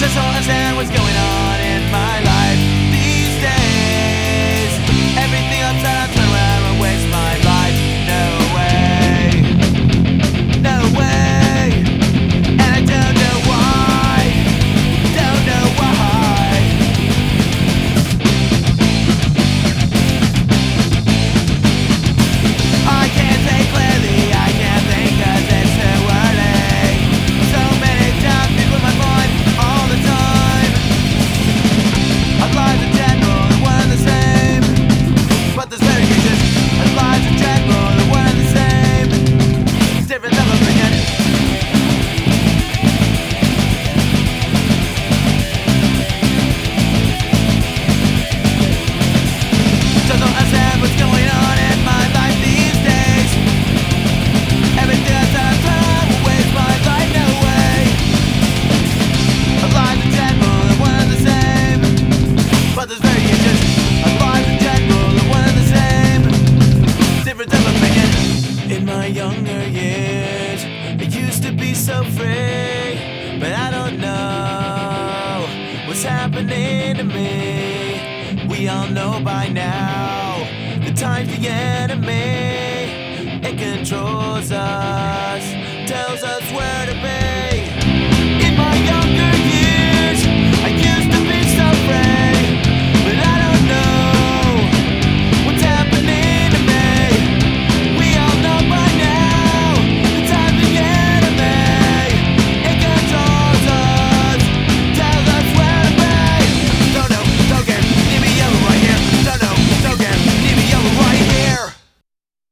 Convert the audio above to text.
Just don't understand what's going on in my life these days. Everything upside down, turn around and waste my life. No way, no way. And I don't know why, don't know why. I can't think clearly, I can't think 'cause it's too early. So many times people in my mind all the time. Our lives in general are one and the same, but there's variations. Our lives in general are one and the same. It's different than opinion. Just don't understand what's going on in my life these days. Everything I said, I try to waste my life, no way. Our lives in general are one and the same, but there's variations. Our lives in general are one and the same. Different type of opinion. In my younger years, I used to be so free, but I don't know what's happening to me. We all know by now, the time's the enemy. It controls us.